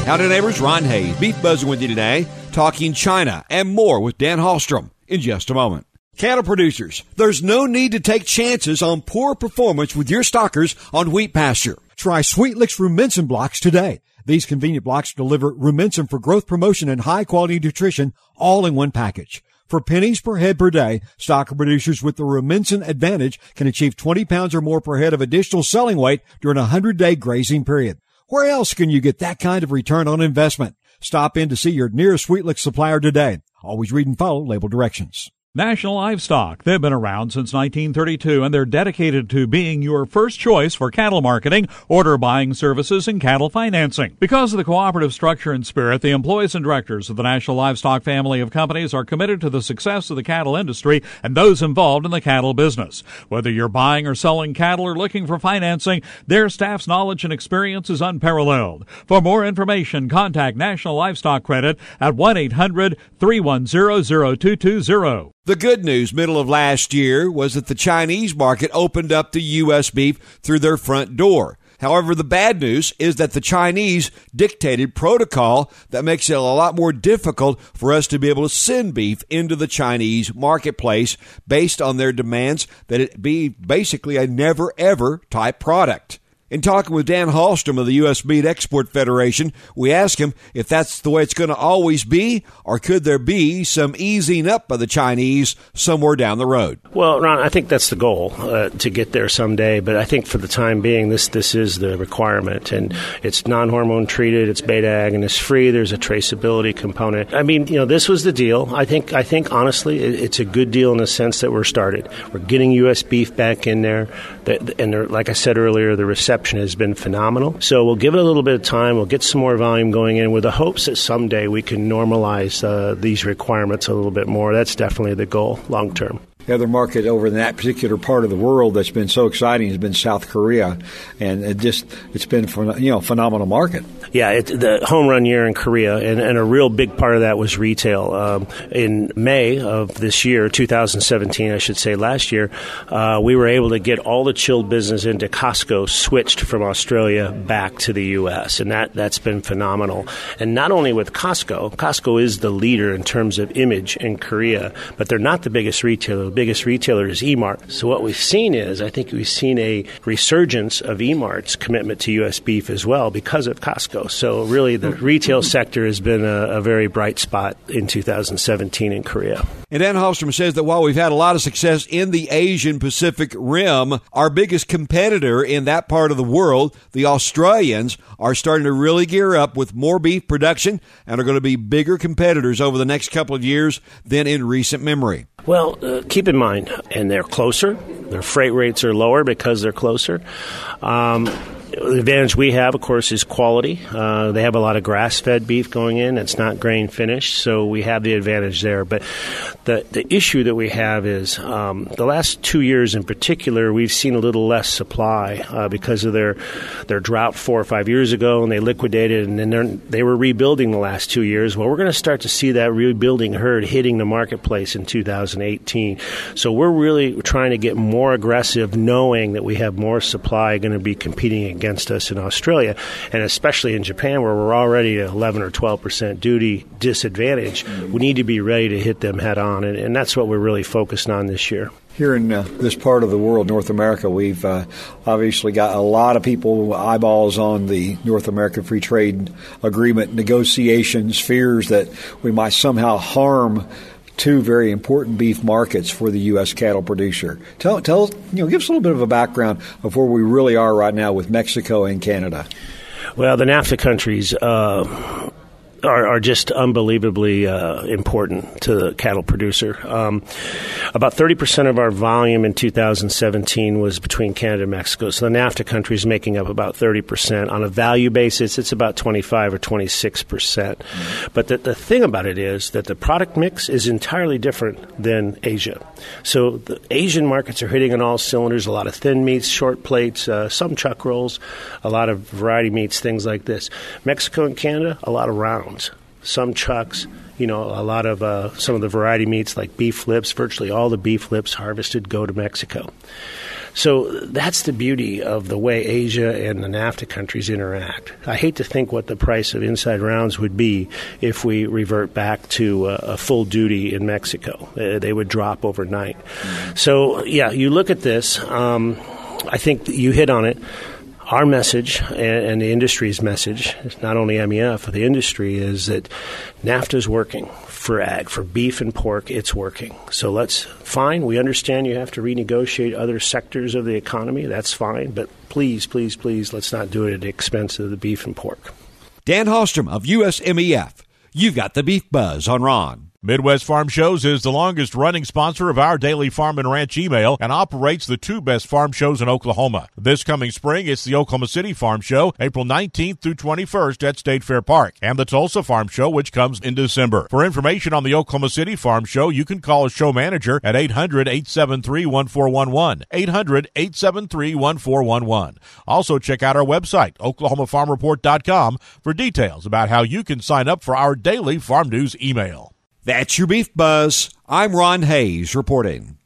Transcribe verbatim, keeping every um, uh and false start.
Howdy neighbors, Ron Hayes, Beef Buzzing with you today, talking China and more with Dan Hallstrom in just a moment. Cattle producers, there's no need to take chances on poor performance with your stockers on wheat pasture. Try Sweet Licks Rumensin blocks today. These convenient blocks deliver Rumensin for growth promotion and high-quality nutrition all in one package. For pennies per head per day, stocker producers with the Rumensin Advantage can achieve twenty pounds or more per head of additional selling weight during a hundred-day grazing period. Where else can you get that kind of return on investment? Stop in to see your nearest Sweet Licks supplier today. Always read and follow label directions. National Livestock. They've been around since nineteen thirty-two, and they're dedicated to being your first choice for cattle marketing, order buying services, and cattle financing. Because of the cooperative structure and spirit, the employees and directors of the National Livestock family of companies are committed to the success of the cattle industry and those involved in the cattle business. Whether you're buying or selling cattle or looking for financing, their staff's knowledge and experience is unparalleled. For more information, contact National Livestock Credit at one eight hundred, three one zero, zero two two zero. The good news middle of last year was that the Chinese market opened up to U S beef through their front door. However, the bad news is that the Chinese dictated protocol that makes it a lot more difficult for us to be able to send beef into the Chinese marketplace based on their demands that it be basically a never-ever type product. In talking with Dan Hallstrom of the U S Meat Export Federation, we asked him if that's the way it's going to always be, or could there be some easing up by the Chinese somewhere down the road? Well, Ron, I think that's the goal, uh, to get there someday. But I think for the time being, this this is the requirement. And it's non-hormone treated, it's beta agonist free, there's a traceability component. I mean, you know, this was the deal. I think, I think honestly, it, it's a good deal in the sense that we're started. We're getting U S beef back in there. And like I said earlier, the reception has been phenomenal. So we'll give it a little bit of time. We'll get some more volume going in with the hopes that someday we can normalize uh, these requirements a little bit more. That's definitely the goal long term. The other market over in that particular part of the world that's been so exciting has been South Korea, and it just it's been you know phenomenal market. Yeah, it, the home run year in Korea, and, and a real big part of that was retail. Um, in May of this year, two thousand seventeen, I should say, last year, uh, we were able to get all the chilled business into Costco switched from Australia back to the U S, and that that's been phenomenal. And not only with Costco, Costco is the leader in terms of image in Korea, but they're not the biggest retailer. The biggest retailer is E-Mart. So what we've seen is, I think we've seen a resurgence of E-Mart's commitment to U S beef as well because of Costco. So really the retail sector has been a, a very bright spot in two thousand seventeen in Korea. And Dan Hallstrom says that while we've had a lot of success in the Asian Pacific Rim, our biggest competitor in that part of the world, the Australians, are starting to really gear up with more beef production and are going to be bigger competitors over the next couple of years than in recent memory. Well, uh, keep in mind, and they're closer. Their freight rates are lower because they're closer. Um, the advantage we have, of course, is quality. Uh, they have a lot of grass-fed beef going in. It's not grain-finished, so we have the advantage there. But the the issue that we have is um, the last two years in particular, we've seen a little less supply uh, because of their their drought four or five years ago, and they liquidated, and then they were rebuilding the last two years. Well, we're going to start to see that rebuilding herd hitting the marketplace in two thousand eighteen. So we're really trying to get more aggressive, knowing that we have more supply going to be competing against us in Australia, and especially in Japan, where we're already at eleven or twelve percent duty disadvantage. We need to be ready to hit them head on, and, and that's what we're really focused on this year. Here in uh, this part of the world, North America, we've uh, obviously got a lot of people eyeballs on the North American Free Trade Agreement negotiations, fears that we might somehow harm two very important beef markets for the U S cattle producer. Tell, tell, you know, give us a little bit of a background of where we really are right now with Mexico and Canada. Well, the NAFTA countries uh, are, are just unbelievably uh, important to the cattle producer. Um, about thirty percent of our volume in two thousand seventeen was between Canada and Mexico. So the NAFTA countries making up about thirty percent. On a value basis, it's about twenty-five or twenty-six percent. Mm-hmm. But the, the thing about it is that the product mix is entirely different than Asia. So the Asian markets are hitting on all cylinders, a lot of thin meats, short plates, uh, some chuck rolls, a lot of variety meats, things like this. Mexico and Canada, a lot of rounds. Some chucks, you know, a lot of uh, some of the variety meats like beef lips. Virtually all the beef lips harvested go to Mexico. So that's the beauty of the way Asia and the NAFTA countries interact. I hate to think what the price of inside rounds would be if we revert back to a, a full duty in Mexico. Uh, they would drop overnight. Mm-hmm. So, yeah, you look at this. Um, I think you hit on it. Our message and, and the industry's message, not only M E F, but the industry, is that NAFTA is working for ag, for beef and pork. It's working. So let's, fine, we understand you have to renegotiate other sectors of the economy. That's fine. But please, please, please, let's not do it at the expense of the beef and pork. Dan Hallstrom of U S M E F. You've got the Beef Buzz on Ron. Midwest Farm Shows is the longest-running sponsor of our daily Farm and Ranch email and operates the two best farm shows in Oklahoma. This coming spring, it's the Oklahoma City Farm Show, April nineteenth through twenty-first at State Fair Park, and the Tulsa Farm Show, which comes in December. For information on the Oklahoma City Farm Show, you can call a show manager at eight hundred, eight seven three, one four one one, eight hundred, eight seven three, one four one one. Also, check out our website, oklahoma farm report dot com, for details about how you can sign up for our daily farm news email. That's your Beef Buzz. I'm Ron Hayes reporting.